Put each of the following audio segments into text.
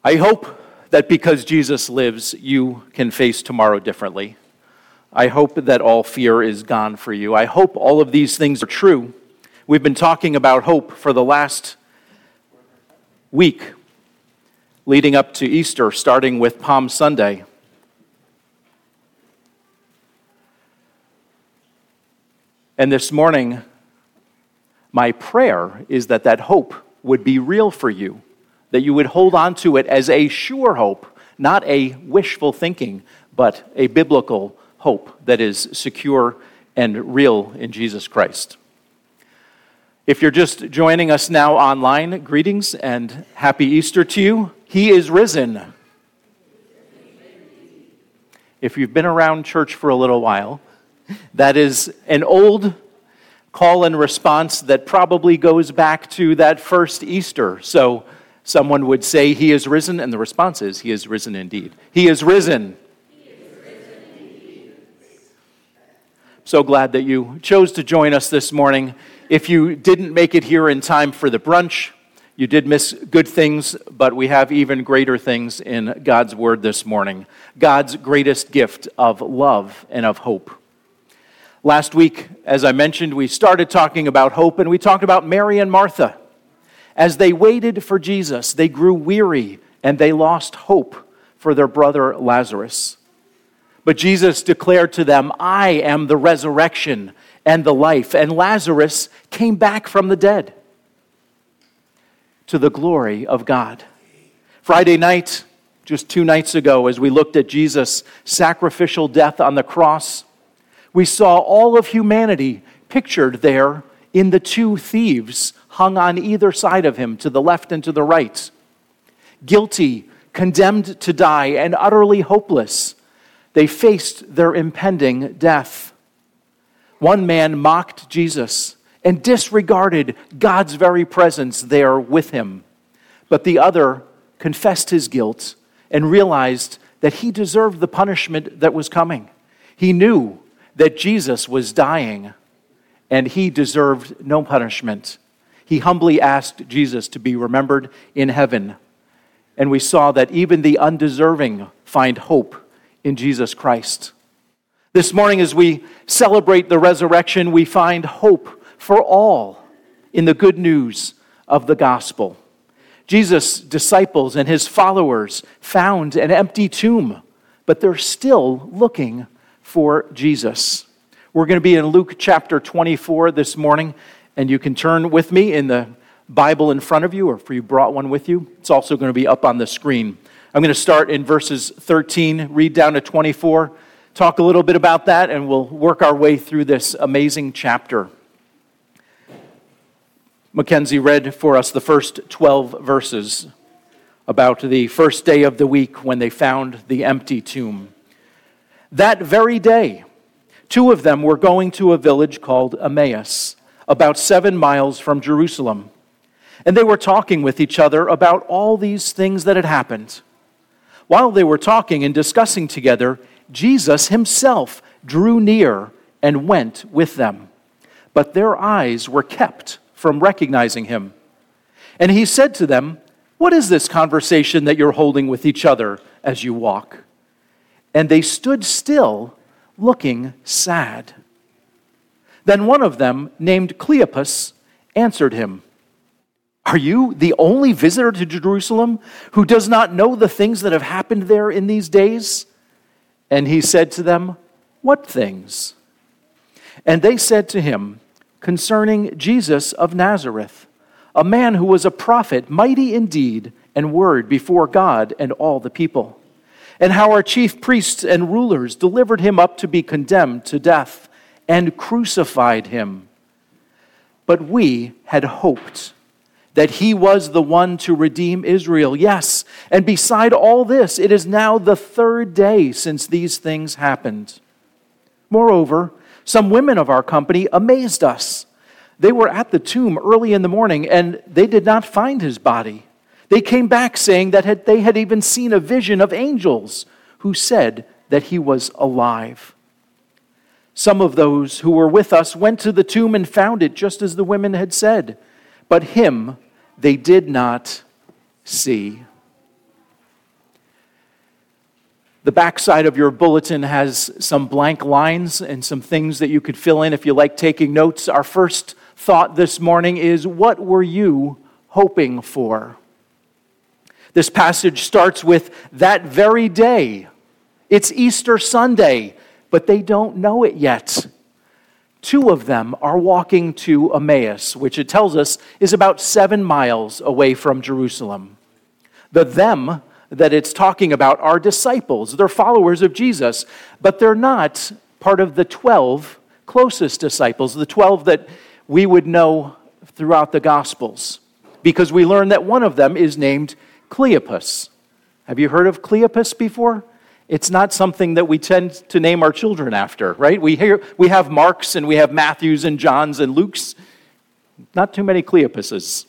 I hope that because Jesus lives, you can face tomorrow differently. I hope that all fear is gone for you. I hope all of these things are true. We've been talking about hope for the last week, leading up to Easter, starting with Palm Sunday. And this morning, my prayer is that that hope would be real for you, that you would hold on to it as a sure hope, not a wishful thinking, but a biblical hope that is secure and real in Jesus Christ. If you're just joining us now online, greetings and happy Easter to you. He is risen. If you've been around church for a little while, that is an old call and response that probably goes back to that first Easter. So someone would say, "He is risen," and the response is, "He is risen indeed." He is risen. He is risen indeed. So glad that you chose to join us this morning. If you didn't make it here in time for the brunch, you did miss good things, but we have even greater things in God's Word this morning. God's greatest gift of love and of hope. Last week, as I mentioned, we started talking about hope, and we talked about Mary and Martha. As they waited for Jesus, they grew weary and they lost hope for their brother Lazarus. But Jesus declared to them, "I am the resurrection and the life," and Lazarus came back from the dead to the glory of God. Friday night, just 2 nights ago, as we looked at Jesus' sacrificial death on the cross, we saw all of humanity pictured there in the 2 thieves hung on either side of him, to the left and to the right. Guilty, condemned to die, and utterly hopeless, they faced their impending death. One man mocked Jesus and disregarded God's very presence there with him. But the other confessed his guilt and realized that he deserved the punishment that was coming. He knew that Jesus was dying, and he deserved no punishment. He humbly asked Jesus to be remembered in heaven. And we saw that even the undeserving find hope in Jesus Christ. This morning, as we celebrate the resurrection, we find hope for all in the good news of the gospel. Jesus' disciples and his followers found an empty tomb, but they're still looking for Jesus. We're going to be in Luke chapter 24 this morning, and you can turn with me in the Bible in front of you, or if you brought one with you, it's also going to be up on the screen. I'm going to start in verses 13, read down to 24, talk a little bit about that, and we'll work our way through this amazing chapter. Mackenzie read for us the first 12 verses about the first day of the week when they found the empty tomb. That very day, 2 of them were going to a village called Emmaus, about 7 miles from Jerusalem. And they were talking with each other about all these things that had happened. While they were talking and discussing together, Jesus himself drew near and went with them. But their eyes were kept from recognizing him. And he said to them, "What is this conversation that you're holding with each other as you walk?" And they stood still, looking sad. Then one of them, named Cleopas, answered him, "Are you the only visitor to Jerusalem who does not know the things that have happened there in these days?" And he said to them, "What things?" And they said to him, "Concerning Jesus of Nazareth, a man who was a prophet, mighty in deed and word before God and all the people, and how our chief priests and rulers delivered him up to be condemned to death and crucified him. But we had hoped that he was the one to redeem Israel. Yes, and beside all this, it is now the 3rd day since these things happened. Moreover, some women of our company amazed us. They were at the tomb early in the morning, and they did not find his body. They came back saying that they had even seen a vision of angels who said that he was alive. Some of those who were with us went to the tomb and found it just as the women had said, but him they did not see." The backside of your bulletin has some blank lines and some things that you could fill in if you like taking notes. Our first thought this morning is, what were you hoping for? This passage starts with that very day. It's Easter Sunday, but they don't know it yet. Two of them are walking to Emmaus, which it tells us is about 7 miles away from Jerusalem. The them that it's talking about are disciples. They're followers of Jesus, but they're not part of the 12 closest disciples, the 12 that we would know throughout the Gospels, because we learn that one of them is named Cleopas. Have you heard of Cleopas before? It's not something that we tend to name our children after, right? We have Marks and we have Matthews and Johns and Lukes. Not too many Cleopases.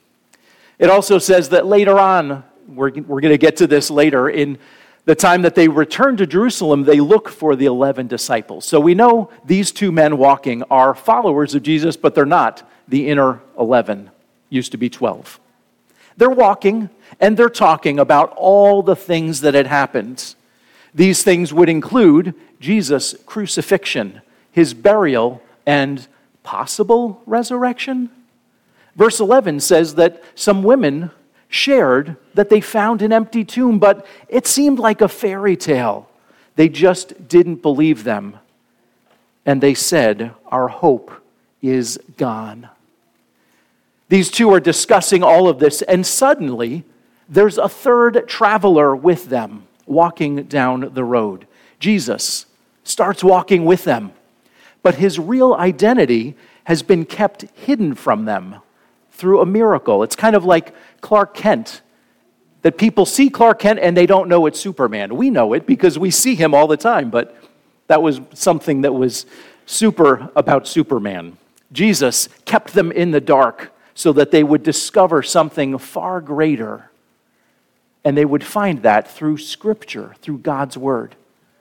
It also says that later on, we're going to get to this later, in the time that they return to Jerusalem, they look for the 11 disciples. So we know these two men walking are followers of Jesus, but they're not the inner 11. Used to be 12. They're walking and they're talking about all the things that had happened. These things would include Jesus' crucifixion, his burial, and possible resurrection. Verse 11 says that some women shared that they found an empty tomb, but it seemed like a fairy tale. They just didn't believe them. And they said, "Our hope is gone." These two are discussing all of this, and suddenly there's a third traveler with them walking down the road. Jesus starts walking with them, but his real identity has been kept hidden from them through a miracle. It's kind of like Clark Kent, that people see Clark Kent and they don't know it's Superman. We know it because we see him all the time, but that was something that was super about Superman. Jesus kept them in the dark so that they would discover something far greater, and they would find that through Scripture, through God's Word.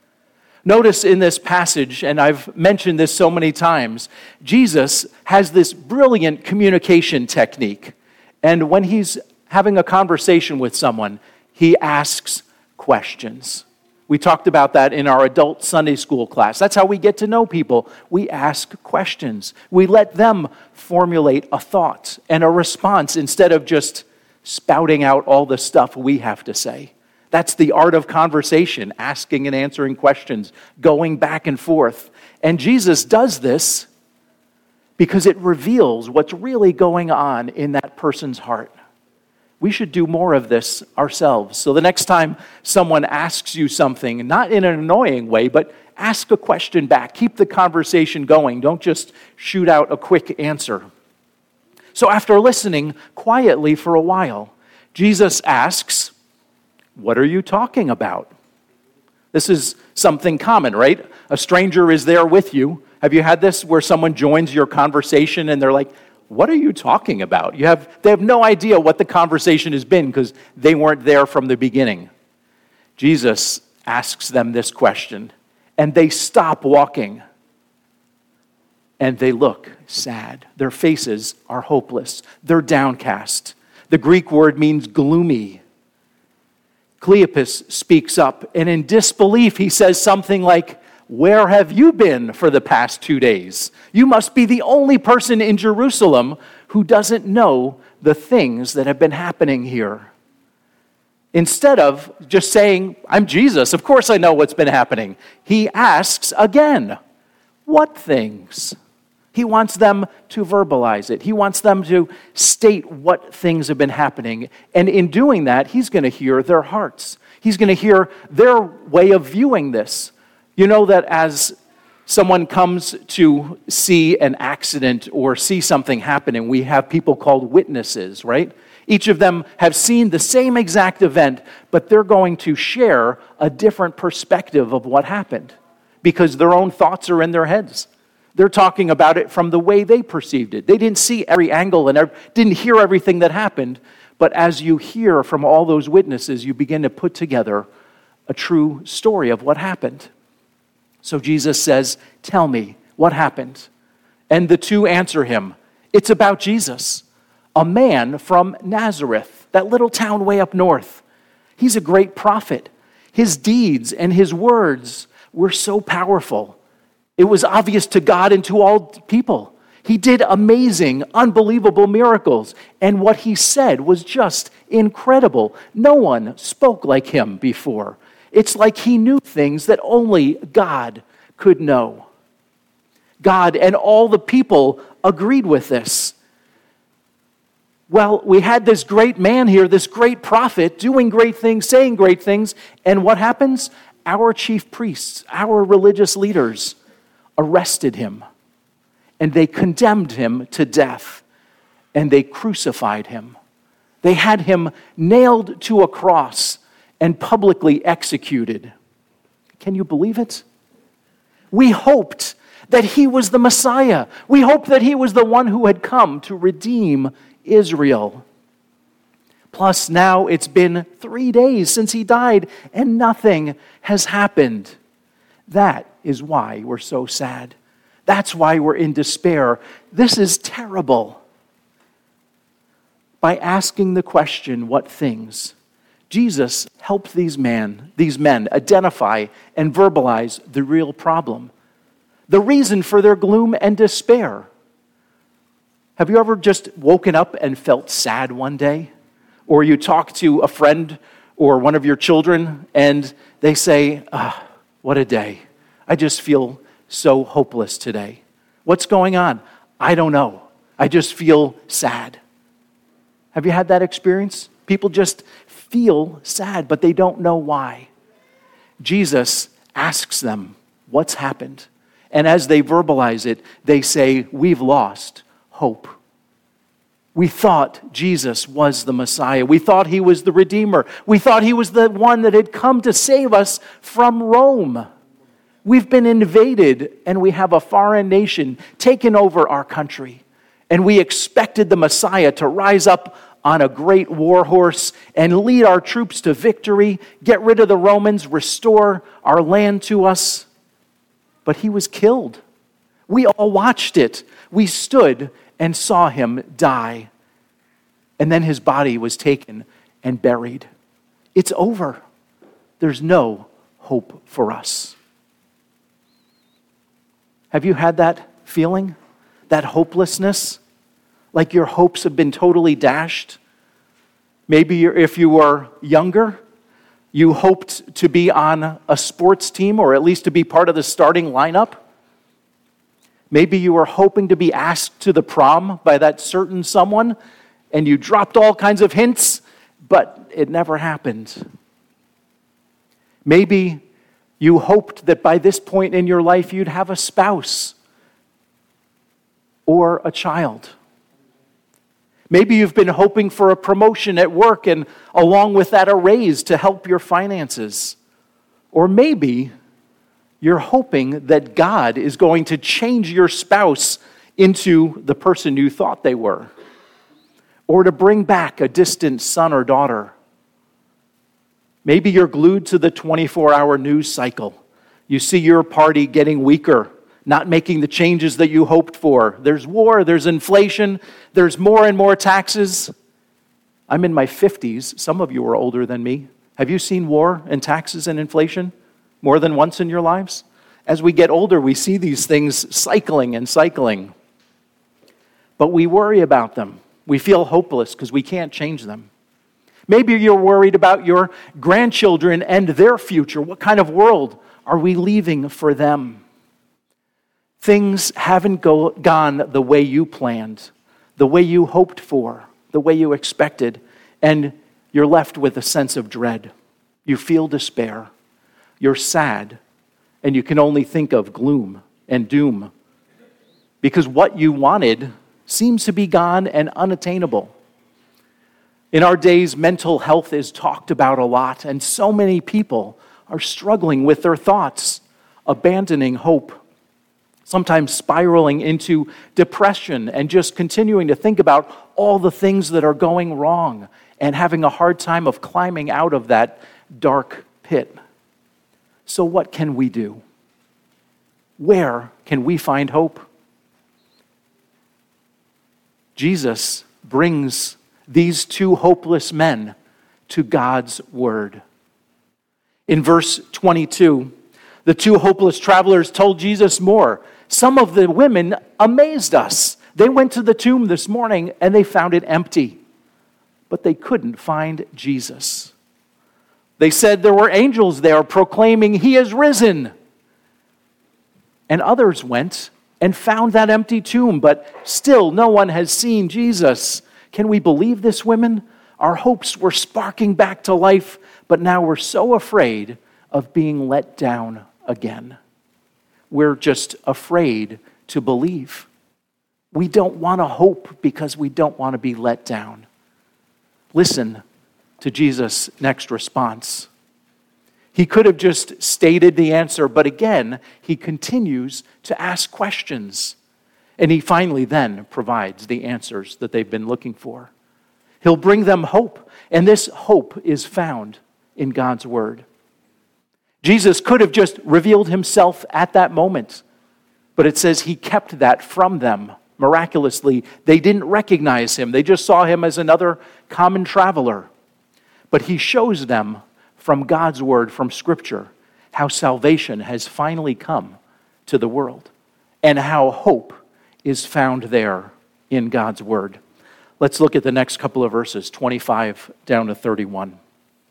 Notice in this passage, and I've mentioned this so many times, Jesus has this brilliant communication technique. And when he's having a conversation with someone, he asks questions. We talked about that in our adult Sunday school class. That's how we get to know people. We ask questions. We let them formulate a thought and a response instead of just spouting out all the stuff we have to say. That's the art of conversation, asking and answering questions, going back and forth. And Jesus does this because it reveals what's really going on in that person's heart. We should do more of this ourselves. So the next time someone asks you something, not in an annoying way, but ask a question back. Keep the conversation going. Don't just shoot out a quick answer. So after listening quietly for a while, Jesus asks, "What are you talking about?" This is something common, right? A stranger is there with you. Have you had this where someone joins your conversation and they're like, "What are you talking about?" They have no idea what the conversation has been because they weren't there from the beginning. Jesus asks them this question, and they stop walking, and they look sad. Their faces are hopeless. They're downcast. The Greek word means gloomy. Cleopas speaks up, and in disbelief, he says something like, "Where have you been for the past 2 days? You must be the only person in Jerusalem who doesn't know the things that have been happening here." Instead of just saying, "I'm Jesus, of course I know what's been happening," he asks again, "What things?" He wants them to verbalize it. He wants them to state what things have been happening. And in doing that, he's going to hear their hearts. He's going to hear their way of viewing this. You know that as someone comes to see an accident or see something happening, we have people called witnesses, right? Each of them have seen the same exact event, but they're going to share a different perspective of what happened because their own thoughts are in their heads. They're talking about it from the way they perceived it. They didn't see every angle and didn't hear everything that happened, but as you hear from all those witnesses, you begin to put together a true story of what happened. So Jesus says, "Tell me, what happened?" And the two answer him, "It's about Jesus, a man from Nazareth, that little town way up north. He's a great prophet. His deeds and his words were so powerful. It was obvious to God and to all people. He did amazing, unbelievable miracles, and what he said was just incredible. No one spoke like him before. It's like he knew things that only God could know. God and all the people agreed with this. Well, we had this great man here, this great prophet, doing great things, saying great things, and what happens? Our chief priests, our religious leaders, arrested him, and they condemned him to death, and they crucified him. They had him nailed to a cross and publicly executed. Can you believe it? We hoped that he was the Messiah. We hoped that he was the one who had come to redeem Israel. Plus, now it's been 3 days since he died, and nothing has happened. That is why we're so sad. That's why we're in despair. This is terrible. By asking the question, what things? Jesus helped these men identify and verbalize the real problem, the reason for their gloom and despair. Have you ever just woken up and felt sad one day? Or you talk to a friend or one of your children and they say, what a day. I just feel so hopeless today. What's going on? I don't know. I just feel sad. Have you had that experience? People just feel sad, but they don't know why. Jesus asks them, what's happened? And as they verbalize it, they say, we've lost hope. We thought Jesus was the Messiah. We thought he was the Redeemer. We thought he was the one that had come to save us from Rome. We've been invaded, and we have a foreign nation taken over our country. And we expected the Messiah to rise up on a great war horse and lead our troops to victory, get rid of the Romans, restore our land to us. But he was killed. We all watched it. We stood and saw him die. And then his body was taken and buried. It's over. There's no hope for us. Have you had that feeling? That hopelessness? Like your hopes have been totally dashed? Maybe if you were younger, you hoped to be on a sports team or at least to be part of the starting lineup. Maybe you were hoping to be asked to the prom by that certain someone and you dropped all kinds of hints, but it never happened. Maybe you hoped that by this point in your life you'd have a spouse or a child. Maybe you've been hoping for a promotion at work and along with that a raise to help your finances. Or maybe you're hoping that God is going to change your spouse into the person you thought they were. Or to bring back a distant son or daughter. Maybe you're glued to the 24-hour news cycle. You see your party getting weaker, not making the changes that you hoped for. There's war, there's inflation, there's more and more taxes. I'm in my 50s. Some of you are older than me. Have you seen war and taxes and inflation more than once in your lives? As we get older, we see these things cycling and cycling. But we worry about them. We feel hopeless because we can't change them. Maybe you're worried about your grandchildren and their future. What kind of world are we leaving for them? Things haven't gone the way you planned, the way you hoped for, the way you expected, and you're left with a sense of dread. You feel despair. You're sad, and you can only think of gloom and doom because what you wanted seems to be gone and unattainable. In our days, mental health is talked about a lot, and so many people are struggling with their thoughts, abandoning hope, sometimes spiraling into depression and just continuing to think about all the things that are going wrong and having a hard time of climbing out of that dark pit. So what can we do? Where can we find hope? Jesus brings these two hopeless men to God's word. In verse 22, the two hopeless travelers told Jesus more. Some of the women amazed us. They went to the tomb this morning and they found it empty, but they couldn't find Jesus. They said there were angels there proclaiming, "He is risen." And others went and found that empty tomb, but still no one has seen Jesus. Can we believe this, women? Our hopes were sparking back to life, but now we're so afraid of being let down again. We're just afraid to believe. We don't want to hope because we don't want to be let down. Listen to Jesus' next response. He could have just stated the answer, but again, he continues to ask questions. And he finally then provides the answers that they've been looking for. He'll bring them hope, and this hope is found in God's word. Jesus could have just revealed himself at that moment, but it says he kept that from them miraculously. They didn't recognize him. They just saw him as another common traveler. But he shows them from God's word, from Scripture, how salvation has finally come to the world and how hope is found there in God's word. Let's look at the next couple of verses, 25 down to 31.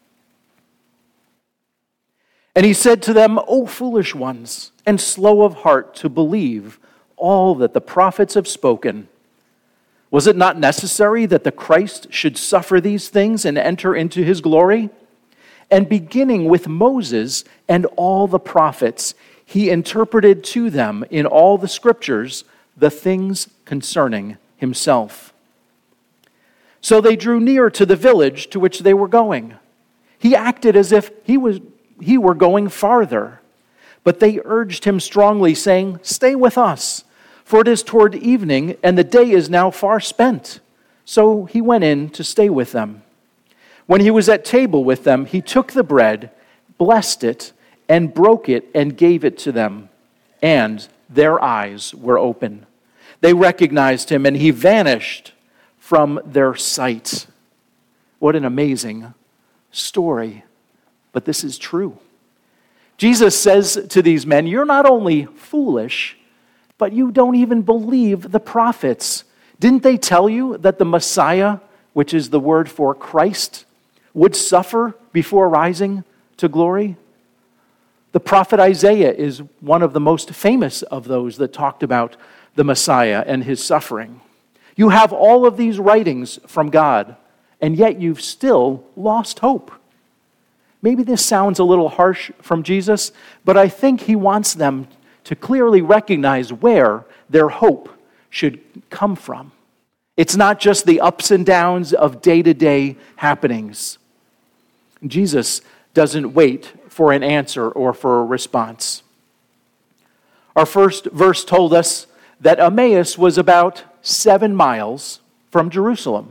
And he said to them, "O foolish ones, and slow of heart to believe all that the prophets have spoken. Was it not necessary that the Christ should suffer these things and enter into his glory? And beginning with Moses and all the prophets, he interpreted to them in all the scriptures the things concerning himself. So they drew near to the village to which they were going. He acted as if he were going farther, but they urged him strongly, saying, 'Stay with us, for it is toward evening, and the day is now far spent.' So he went in to stay with them. When he was at table with them, he took the bread, blessed it, and broke it, and gave it to them. And their eyes were open. They recognized him, and he vanished from their sight." What an amazing story. But this is true. Jesus says to these men, "You're not only foolish, but you don't even believe the prophets. Didn't they tell you that the Messiah, which is the word for Christ, would suffer before rising to glory?" The prophet Isaiah is one of the most famous of those that talked about the Messiah and his suffering. You have all of these writings from God, and yet you've still lost hope. Maybe this sounds a little harsh from Jesus, but I think he wants them to clearly recognize where their hope should come from. It's not just the ups and downs of day-to-day happenings. Jesus doesn't wait for an answer or for a response. Our first verse told us that Emmaus was about 7 miles from Jerusalem.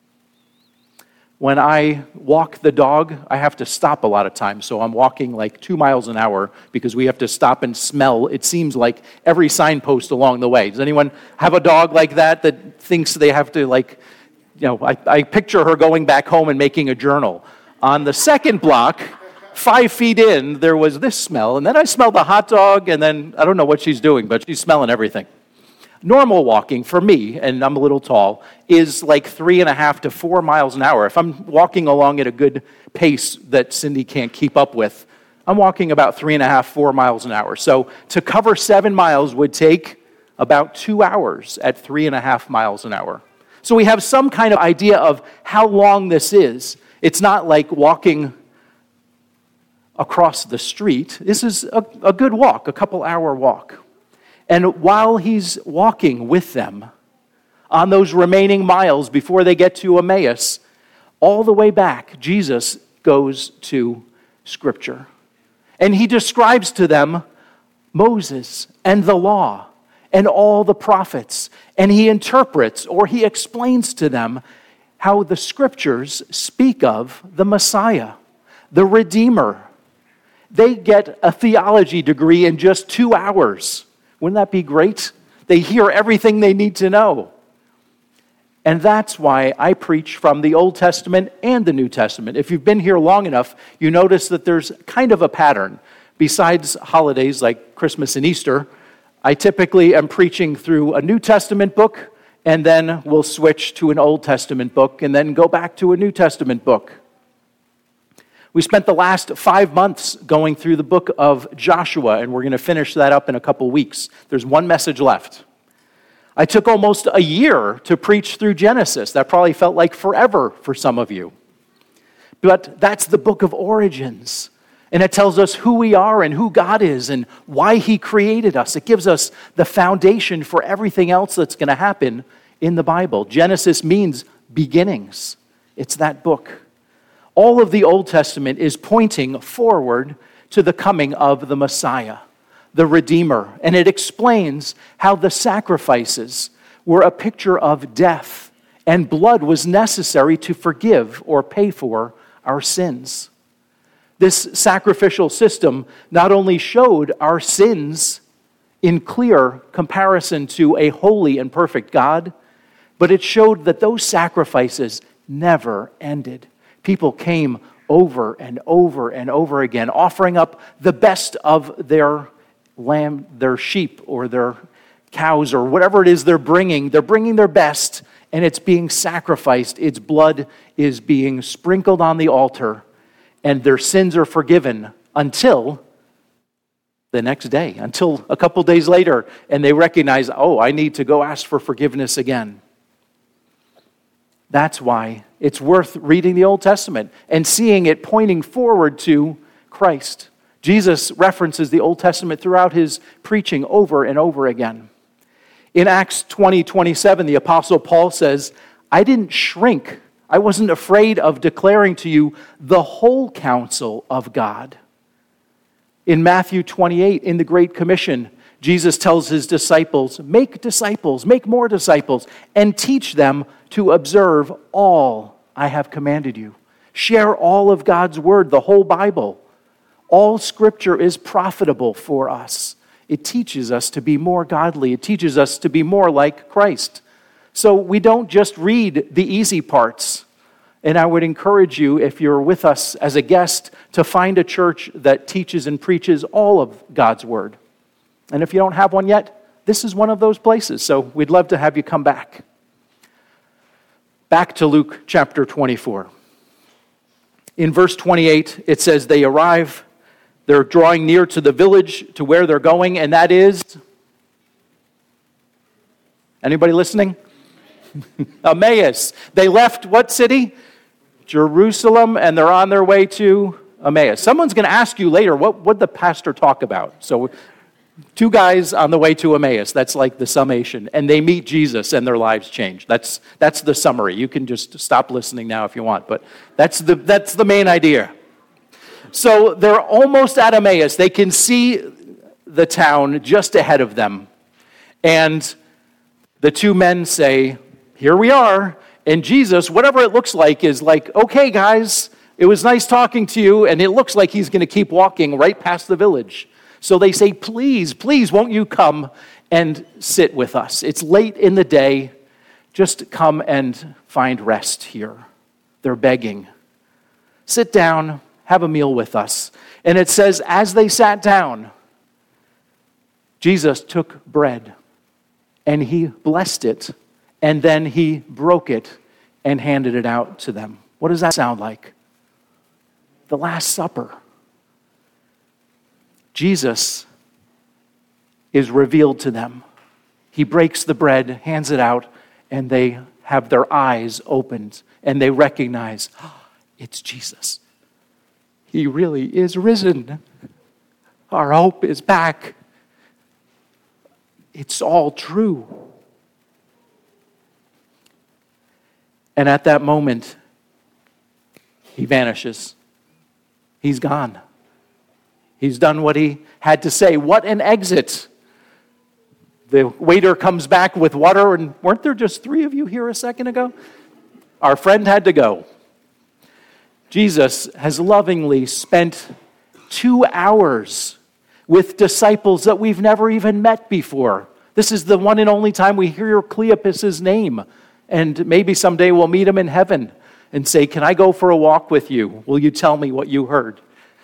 When I walk the dog, I have to stop a lot of times, so I'm walking like 2 miles an hour because we have to stop and smell, it seems like, every signpost along the way. Does anyone have a dog like that thinks they have to, I picture her going back home and making a journal. On the second block, 5 feet in, there was this smell, and then I smelled a hot dog, and then I don't know what she's doing, but she's smelling everything. Normal walking for me, and I'm a little tall, is like 3.5 to 4 miles an hour. If I'm walking along at a good pace that Cindy can't keep up with, I'm walking about 3.5, 4 miles an hour. So to cover 7 miles would take about 2 hours at 3.5 miles an hour. So we have some kind of idea of how long this is. It's not like walking across the street. This is a good walk, a couple-hour walk. And while he's walking with them on those remaining miles before they get to Emmaus, all the way back, Jesus goes to Scripture. And he describes to them Moses and the law and all the prophets. And he interprets or he explains to them how the Scriptures speak of the Messiah, the Redeemer. They get a theology degree in just 2 hours. Wouldn't that be great? They hear everything they need to know. And that's why I preach from the Old Testament and the New Testament. If you've been here long enough, you notice that there's kind of a pattern. Besides holidays like Christmas and Easter, I typically am preaching through a New Testament book, and then we'll switch to an Old Testament book, and then go back to a New Testament book. We spent the last 5 months going through the book of Joshua, and we're going to finish that up in a couple weeks. There's one message left. I took almost a year to preach through Genesis. That probably felt like forever for some of you. But that's the book of origins. And it tells us who we are and who God is and why He created us. It gives us the foundation for everything else that's going to happen in the Bible. Genesis means beginnings. It's that book. All of the Old Testament is pointing forward to the coming of the Messiah, the Redeemer. And it explains how the sacrifices were a picture of death, and blood was necessary to forgive or pay for our sins. This sacrificial system not only showed our sins in clear comparison to a holy and perfect God, but it showed that those sacrifices never ended. People came over and over and over again, offering up the best of their lamb, their sheep, or their cows, or whatever it is they're bringing. They're bringing their best, and it's being sacrificed. Its blood is being sprinkled on the altar, and their sins are forgiven until the next day, until a couple days later, and they recognize, oh, I need to go ask for forgiveness again. That's why it's worth reading the Old Testament and seeing it pointing forward to Christ. Jesus references the Old Testament throughout his preaching over and over again. In Acts 20:27, the Apostle Paul says, I didn't shrink. I wasn't afraid of declaring to you the whole counsel of God. In Matthew 28, in the Great Commission, Jesus tells his disciples, make more disciples, and teach them to observe all I have commanded you. Share all of God's word, the whole Bible. All Scripture is profitable for us. It teaches us to be more godly. It teaches us to be more like Christ. So we don't just read the easy parts. And I would encourage you, if you're with us as a guest, to find a church that teaches and preaches all of God's word. And if you don't have one yet, this is one of those places. So we'd love to have you come back. Back to Luke chapter 24. In verse 28, it says they arrive. They're drawing near to the village, to where they're going, and that is... Anybody listening? Emmaus. They left what city? Jerusalem, and they're on their way to Emmaus. Someone's going to ask you later, what would the pastor talk about? So 2 guys on the way to Emmaus. That's like the summation. And they meet Jesus, and their lives change. That's the summary. You can just stop listening now if you want, but that's the main idea. So they're almost at Emmaus. They can see the town just ahead of them. And the 2 men say, here we are. And Jesus, whatever it looks like, is like, okay, guys, it was nice talking to you. And it looks like he's going to keep walking right past the village. So they say, please, won't you come and sit with us? It's late in the day. Just come and find rest here. They're begging. Sit down. Have a meal with us. And it says, as they sat down, Jesus took bread and he blessed it, and then he broke it and handed it out to them. What does that sound like? The Last Supper. Jesus is revealed to them. He breaks the bread, hands it out, and they have their eyes opened and they recognize, oh, it's Jesus. He really is risen. Our hope is back. It's all true. And at that moment, he vanishes. He's gone. He's done what he had to say. What an exit. The waiter comes back with water, and weren't there just 3 of you here a second ago? Our friend had to go. Jesus has lovingly spent 2 hours with disciples that we've never even met before. This is the one and only time we hear Cleopas' name And maybe someday we'll meet him in heaven and say, "Can I go for a walk with you? Will you tell me what you heard?"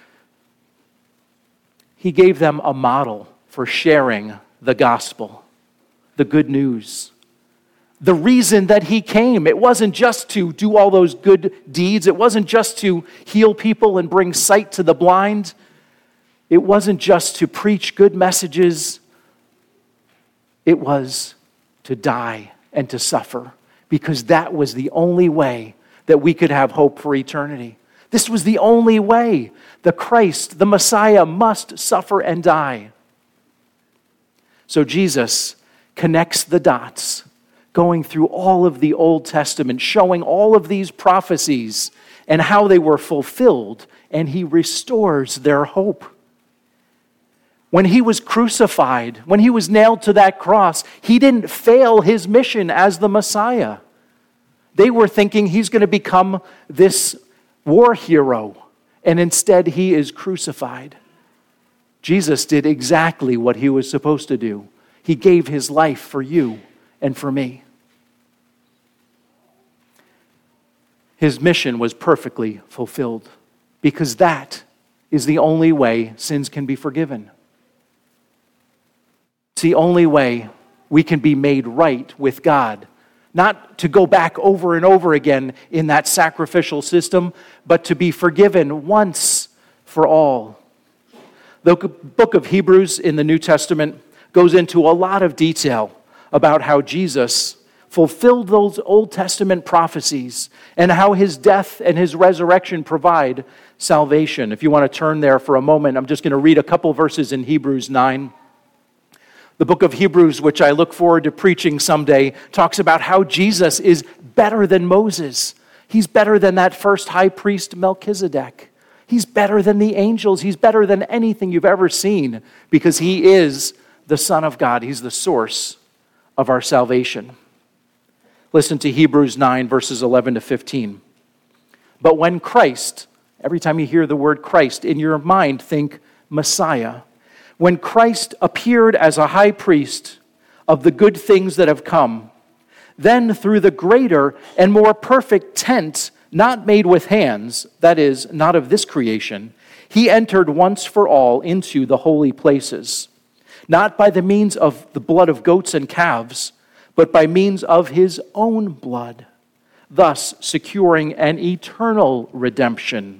He gave them a model for sharing the gospel, the good news. The reason that he came, it wasn't just to do all those good deeds. It wasn't just to heal people and bring sight to the blind. It wasn't just to preach good messages. It was to die and to suffer, because that was the only way that we could have hope for eternity. This was the only way. The Christ, the Messiah, must suffer and die. So Jesus connects the dots, going through all of the Old Testament, showing all of these prophecies and how they were fulfilled, and he restores their hope. When he was crucified, when he was nailed to that cross, he didn't fail his mission as the Messiah. They were thinking he's going to become this war hero, and instead he is crucified. Jesus did exactly what he was supposed to do. He gave his life for you and for me. His mission was perfectly fulfilled, because that is the only way sins can be forgiven. It's the only way we can be made right with God. Not to go back over and over again in that sacrificial system, but to be forgiven once for all. The book of Hebrews in the New Testament goes into a lot of detail about how Jesus fulfilled those Old Testament prophecies and how his death and his resurrection provide salvation. If you want to turn there for a moment, I'm just going to read a couple verses in Hebrews 9. The book of Hebrews, which I look forward to preaching someday, talks about how Jesus is better than Moses. He's better than that first high priest Melchizedek. He's better than the angels. He's better than anything you've ever seen, because he is the Son of God. He's the source of our salvation. Listen to Hebrews 9, verses 11 to 15. But when Christ, every time you hear the word Christ, in your mind think Messiah. When Christ appeared as a high priest of the good things that have come, then through the greater and more perfect tent, not made with hands, that is, not of this creation, he entered once for all into the holy places, not by the means of the blood of goats and calves, but by means of his own blood, thus securing an eternal redemption.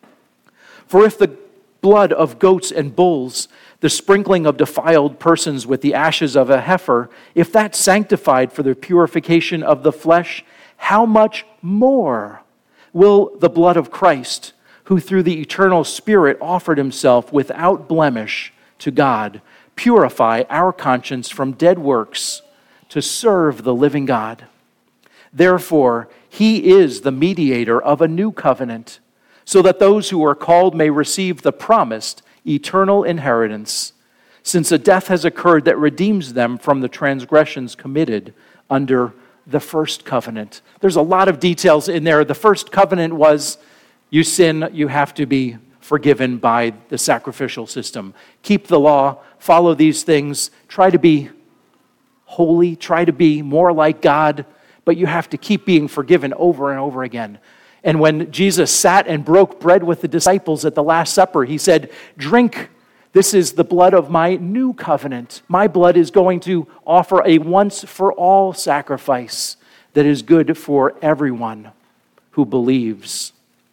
For if the blood of goats and bulls, the sprinkling of defiled persons with the ashes of a heifer, if that sanctified for the purification of the flesh, how much more will the blood of Christ, who through the eternal Spirit offered himself without blemish to God, purify our conscience from dead works to serve the living God? Therefore, he is the mediator of a new covenant, so that those who are called may receive the promised eternal inheritance, since a death has occurred that redeems them from the transgressions committed under the first covenant. There's a lot of details in there. The first covenant was, you sin, you have to be forgiven by the sacrificial system. Keep the law, follow these things, try to be holy, try to be more like God, but you have to keep being forgiven over and over again. And when Jesus sat and broke bread with the disciples at the Last Supper, he said, "Drink, this is the blood of my new covenant. My blood is going to offer a once-for-all sacrifice that is good for everyone who believes."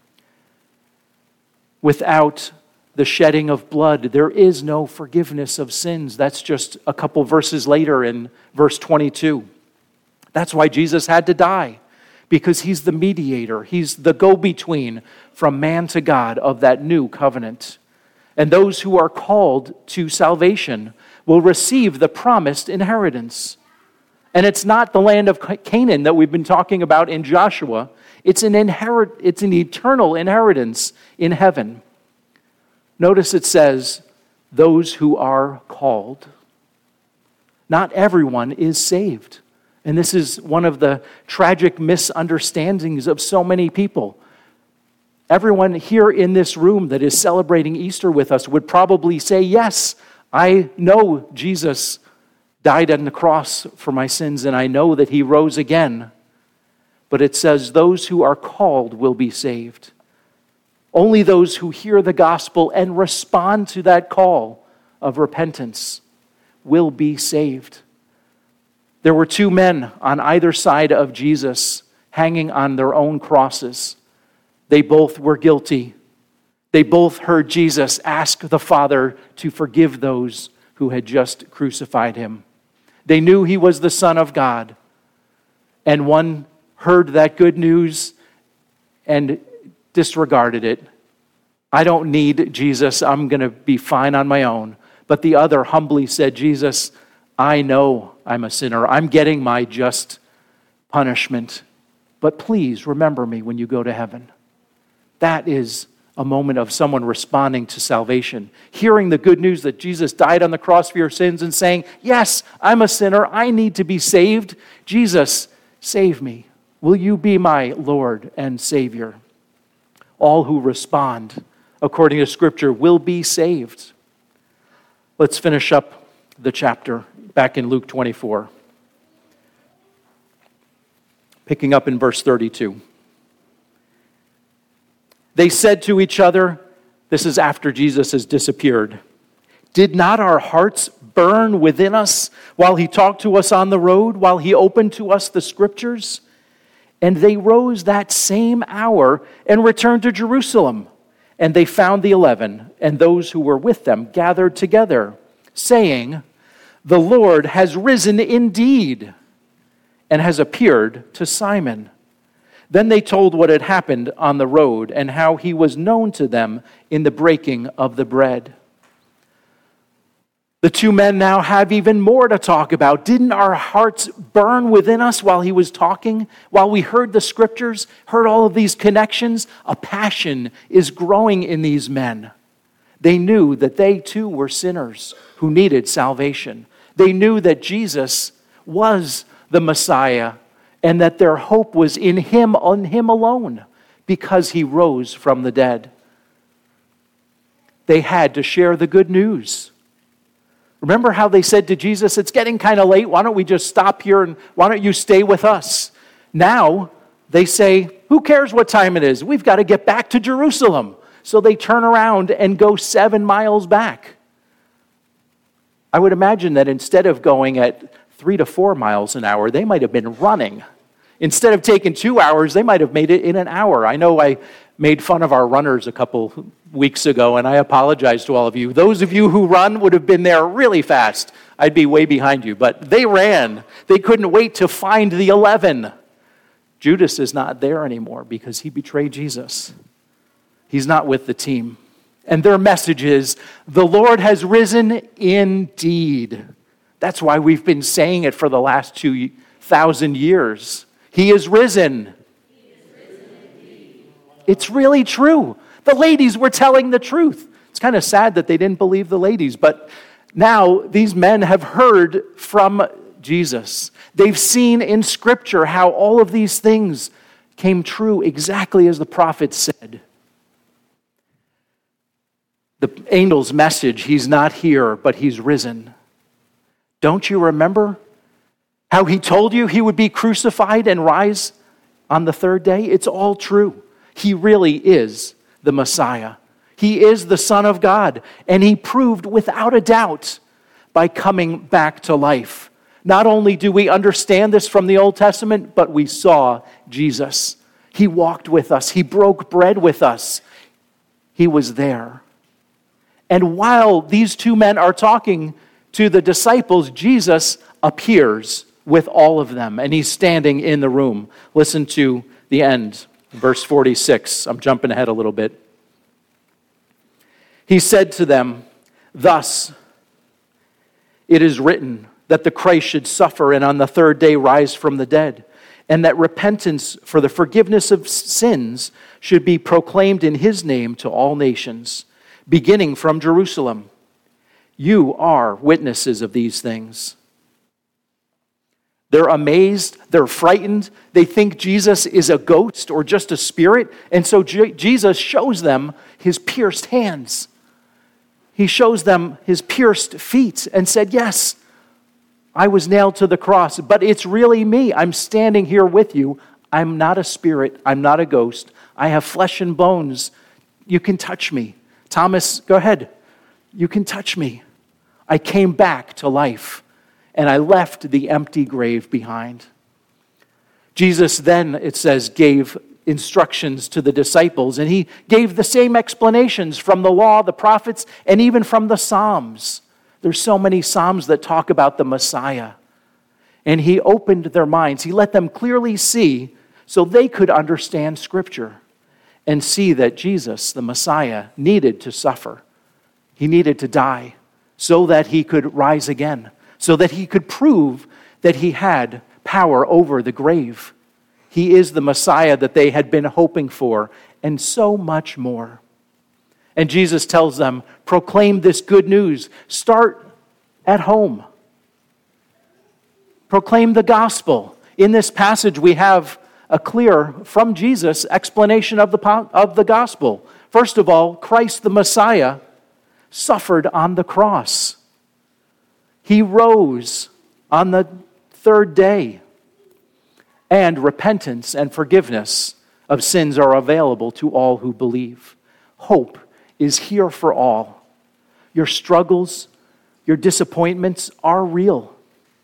Without the shedding of blood, there is no forgiveness of sins. That's just a couple verses later in verse 22. That's why Jesus had to die, because he's the mediator. He's the go-between from man to God of that new covenant. And those who are called to salvation will receive the promised inheritance. And it's not the land of Canaan that we've been talking about in Joshua. It's an eternal inheritance in heaven. Notice it says, those who are called. Not everyone is saved. And this is one of the tragic misunderstandings of so many people. Everyone here in this room that is celebrating Easter with us would probably say, yes, I know Jesus died on the cross for my sins, and I know that he rose again. but it says those who are called will be saved. Only those who hear the gospel and respond to that call of repentance will be saved. There were two men on either side of Jesus hanging on their own crosses. They both were guilty. They both heard Jesus ask the Father to forgive those who had just crucified him. They knew he was the Son of God. And one heard that good news and disregarded it. I don't need Jesus. I'm going to be fine on my own. But the other humbly said, Jesus, I know I'm a sinner. I'm getting my just punishment. But please remember me when you go to heaven. That is a moment of someone responding to salvation, hearing the good news that Jesus died on the cross for your sins and saying, yes, I'm a sinner. I need to be saved. Jesus, save me. Will you be my Lord and Savior? All who respond according to Scripture will be saved. Let's finish up the chapter back in Luke 24. Picking up in verse 32. They said to each other, this is after Jesus has disappeared, did not our hearts burn within us while he talked to us on the road, while he opened to us the Scriptures? And they rose that same hour and returned to Jerusalem. And they found the 11 and those who were with them gathered together, saying, the Lord has risen indeed and has appeared to Simon. Then they told what had happened on the road and how he was known to them in the breaking of the bread. The two men now have even more to talk about. Didn't our hearts burn within us while he was talking? While we heard the Scriptures, heard all of these connections? A passion is growing in these men. They knew that they too were sinners who needed salvation. They knew that Jesus was the Messiah and that their hope was in him, on him alone, because he rose from the dead. They had to share the good news. Remember how they said to Jesus, it's getting kind of late, why don't we just stop here and why don't you stay with us? Now they say, who cares what time it is? We've got to get back to Jerusalem. So they turn around and go 7 miles back. I would imagine that instead of going at 3 to 4 miles an hour, they might have been running. Instead of taking 2 hours, they might have made it in an hour. I know I made fun of our runners a couple weeks ago, and I apologize to all of you. Those of you who run would have been there really fast. I'd be way behind you, but they ran. They couldn't wait to find the 11. Judas is not there anymore because he betrayed Jesus. He's not with the team. And their message is, the Lord has risen indeed. That's why we've been saying it for the last 2,000 years. He is risen. He is risen indeed. It's really true. The ladies were telling the truth. It's kind of sad that they didn't believe the ladies, but now these men have heard from Jesus. They've seen in Scripture how all of these things came true exactly as the prophets said. The angel's message, he's not here, but he's risen. Don't you remember how he told you he would be crucified and rise on the third day? It's all true. He really is the Messiah. He is the Son of God, and he proved without a doubt by coming back to life. Not only do we understand this from the Old Testament, but we saw Jesus. He walked with us. He broke bread with us. He was there. And while these two men are talking to the disciples, Jesus appears with all of them, and he's standing in the room. Listen to the end, verse 46. I'm jumping ahead a little bit. He said to them, thus it is written that the Christ should suffer and on the third day rise from the dead, and that repentance for the forgiveness of sins should be proclaimed in his name to all nations, beginning from Jerusalem. You are witnesses of these things. They're amazed, they're frightened, they think Jesus is a ghost or just a spirit, and so Jesus shows them his pierced hands. He shows them his pierced feet and said, yes, I was nailed to the cross, but it's really me. I'm standing here with you. I'm not a spirit. I'm not a ghost. I have flesh and bones. You can touch me. Thomas, go ahead. You can touch me. I came back to life, and I left the empty grave behind. Jesus then, it says, gave instructions to the disciples, and he gave the same explanations from the law, the prophets, and even from the Psalms. There's so many Psalms that talk about the Messiah. And he opened their minds. He let them clearly see so they could understand Scripture and see that Jesus, the Messiah, needed to suffer. He needed to die so that he could rise again, so that he could prove that he had power over the grave. He is the Messiah that they had been hoping for, and so much more. And Jesus tells them, proclaim this good news. Start at home. Proclaim the gospel. In this passage, we have a clear, from Jesus, explanation of the gospel. First of all, Christ the Messiah suffered on the cross. He rose on the third day. And repentance and forgiveness of sins are available to all who believe. Hope is here for all. Your struggles, your disappointments are real.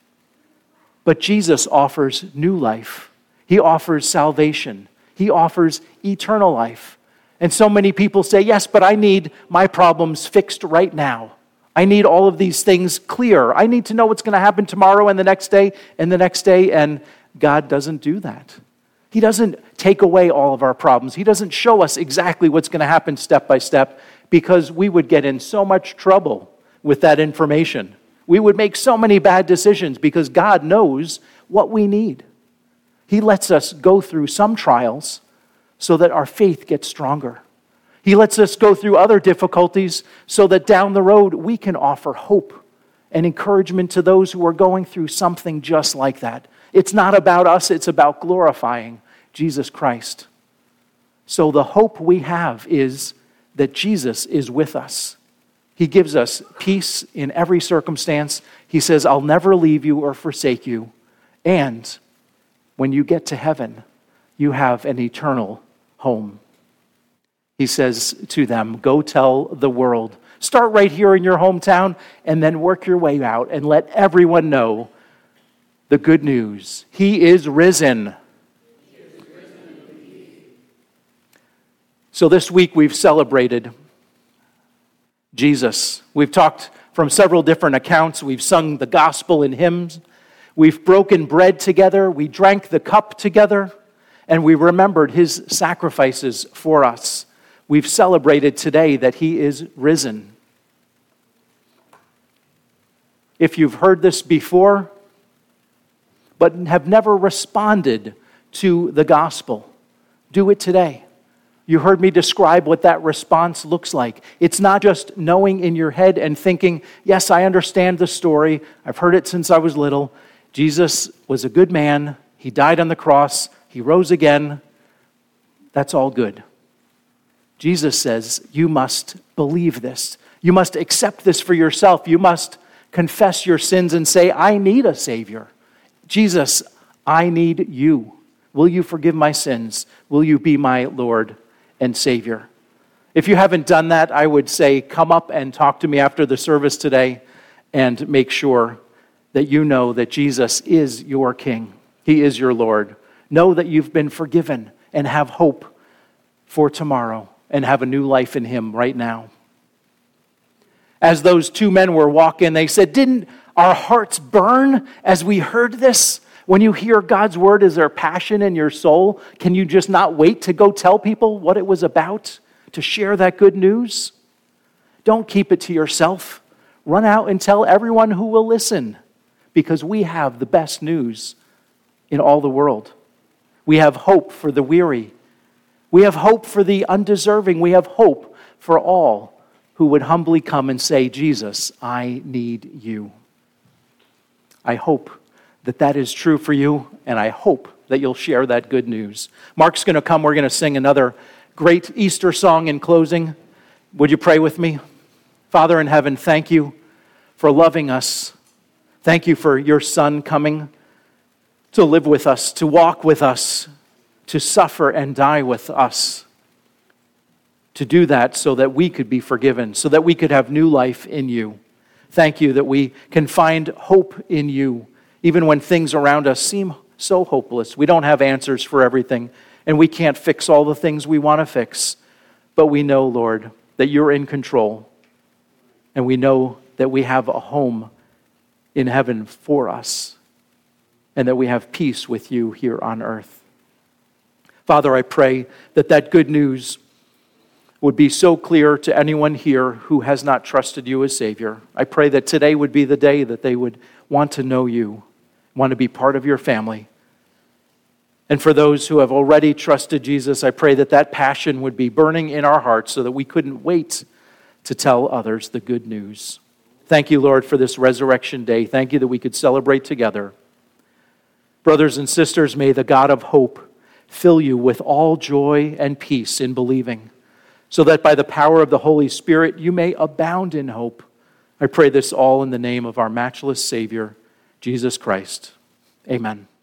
But Jesus offers new life. He offers salvation. He offers eternal life. And so many people say, yes, but I need my problems fixed right now. I need all of these things clear. I need to know what's going to happen tomorrow and the next day and the next day. And God doesn't do that. He doesn't take away all of our problems. He doesn't show us exactly what's going to happen step by step, because we would get in so much trouble with that information. We would make so many bad decisions because God knows what we need. He lets us go through some trials so that our faith gets stronger. He lets us go through other difficulties so that down the road we can offer hope and encouragement to those who are going through something just like that. It's not about us, it's about glorifying Jesus Christ. So the hope we have is that Jesus is with us. He gives us peace in every circumstance. He says, I'll never leave you or forsake you. And when you get to heaven, you have an eternal home. He says to them, go tell the world. Start right here in your hometown and then work your way out and let everyone know the good news. He is risen. So this week we've celebrated Jesus. We've talked from several different accounts. We've sung the gospel in hymns. We've broken bread together. We drank the cup together. And we remembered his sacrifices for us. We've celebrated today that he is risen. If you've heard this before, but have never responded to the gospel, do it today. You heard me describe what that response looks like. It's not just knowing in your head and thinking, yes, I understand the story. I've heard it since I was little. Jesus was a good man. He died on the cross. He rose again. That's all good. Jesus says, you must believe this. You must accept this for yourself. You must confess your sins and say, I need a Savior. Jesus, I need you. Will you forgive my sins? Will you be my Lord and Savior? If you haven't done that, I would say come up and talk to me after the service today and make sure that you know that Jesus is your King. He is your Lord. Know that you've been forgiven and have hope for tomorrow and have a new life in him right now. As those two men were walking, they said, didn't our hearts burn as we heard this? When you hear God's word, is there passion in your soul? Can you just not wait to go tell people what it was about, to share that good news? Don't keep it to yourself. Run out and tell everyone who will listen, because we have the best news in all the world. We have hope for the weary. We have hope for the undeserving. We have hope for all who would humbly come and say, Jesus, I need you. I hope that is true for you, and I hope that you'll share that good news. Mark's going to come. We're going to sing another great Easter song in closing. Would you pray with me? Father in heaven, thank you for loving us. Thank you for your Son coming to live with us, to walk with us, to suffer and die with us, to do that so that we could be forgiven, so that we could have new life in you. Thank you that we can find hope in you, even when things around us seem so hopeless. We don't have answers for everything, and we can't fix all the things we want to fix. But we know, Lord, that you're in control, and we know that we have a home in heaven for us, and that we have peace with you here on earth. Father, I pray that that good news would be so clear to anyone here who has not trusted you as Savior. I pray that today would be the day that they would want to know you, want to be part of your family. And for those who have already trusted Jesus, I pray that that passion would be burning in our hearts so that we couldn't wait to tell others the good news. Thank you, Lord, for this resurrection day. Thank you that we could celebrate together. Brothers and sisters, may the God of hope fill you with all joy and peace in believing, so that by the power of the Holy Spirit you may abound in hope. I pray this all in the name of our matchless Savior, Jesus Christ. Amen.